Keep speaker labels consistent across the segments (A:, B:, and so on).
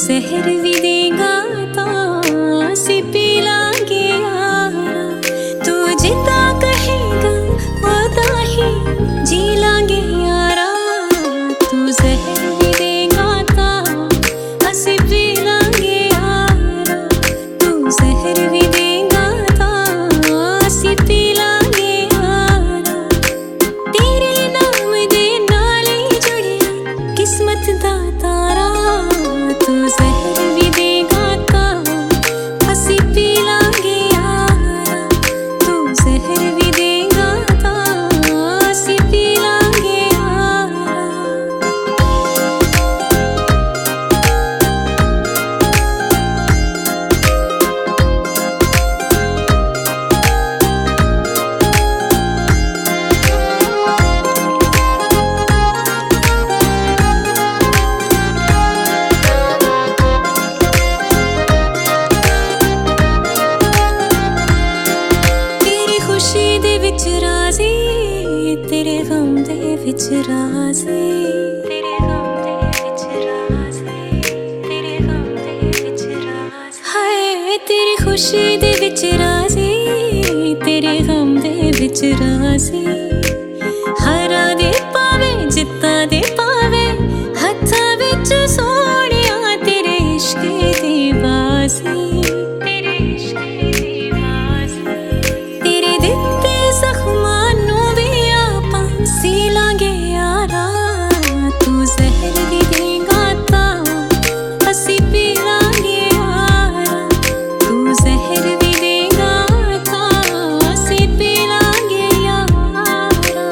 A: जहर भी देगा तो असी पी लांगे यारा। तू जितना कहेगा उतना ही जी लांगे यारा। तू जहर भी देगा तो असी पी लांगे यारा। तू जहर भी देगा तो असी पी लांगे यारा। तेरे नाम दे नाल ही जुड़िया किस्मत दा तारा। तू जहर भी देगा तो असी पी लांगे यारा। तू जहर भी देगा तो असी पी लांगे यारा। खुशी दे विच राज़ी तेरे गम दे विच राज़ी। तेरे गम दे विच राज़ी। तेरे गम दे विच राज़ी। हाय तेरी खुशी दे विच राज़ी तेरे गम दे विच राज़ी। हारा दे पावे जित्ता दे पावे हत्था विच सोहणिया तेरे इश्क दी बाज़ी। तेरे इश्क दी बाज़ी। तेरे दित्ते जख्मां नूं वी आपां सी लांगे यारा। तू जहर भी देगा तां असी पी लांगे यारा। तू जहर भी देगा तां असी पी लांगे यारा।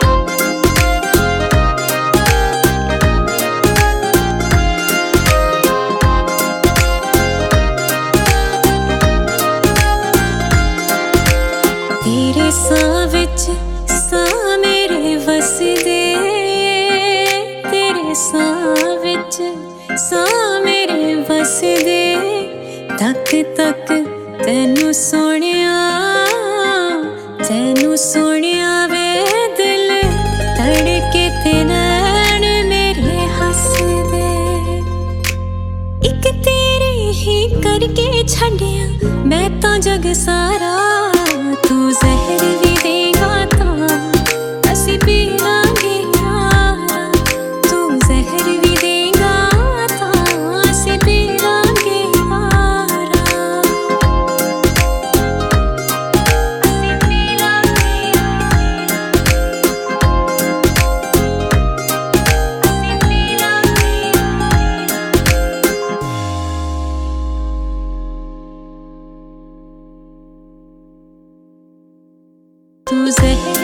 A: तेरे सां विच सां मेरे वसदे। तेरे सां विच सां मेरे वसदे। तक तक तैनू सोहणिया तैनू सोहणिया वे दिल धड़के ते नैन मेरे हसदे। इक तेरे ही करके छड्डिया मैं तां जग सारा। तू जहर भी देगा तां असी पी लांगे यारा। तू जहर भी देगा तां असी पी लांगे यारा। असी पी लांगे यारा। असी पी लांगे यारा। तू जहर